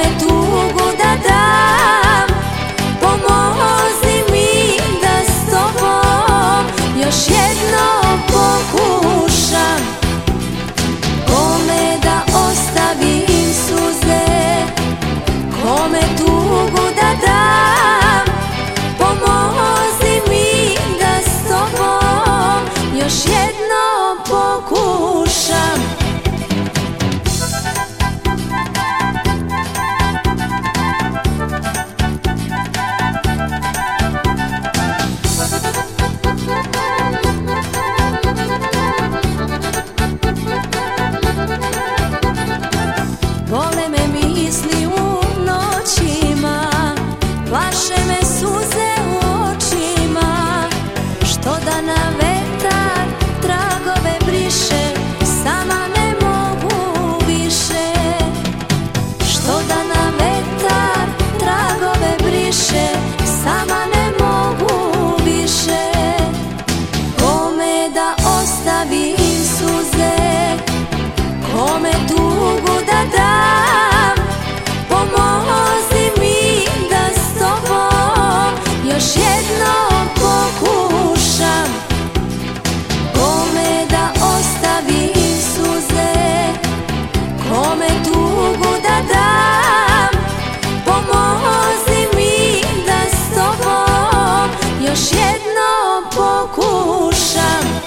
kome tugu da dam, pomozi mi da s tobom još jednom pokušam. Kome da ostavim suze, kome tugu da dam, pomozi mi da s tobom još jednom pokušam. Bole me misli u noćima, plaše me suze u očima, što da na vetar tragove briše, sama ne mogu više. Što da na vetar tragove briše, sama ne mogu više. Kome da ostavim suze, kome tugu da dam, pomozi mi da s tobom još jednom pokušam. Kome da ostavim suze, kome tugu da dam, pomozi mi da s tobom još jednom pokušam.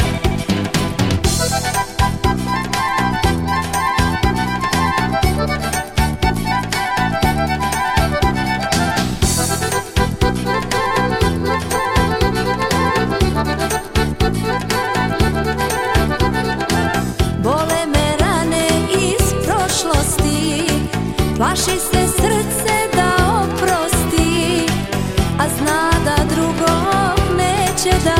Bole me rane iz prošlosti, plaši se srce da oprosti, a zna da drugom neće da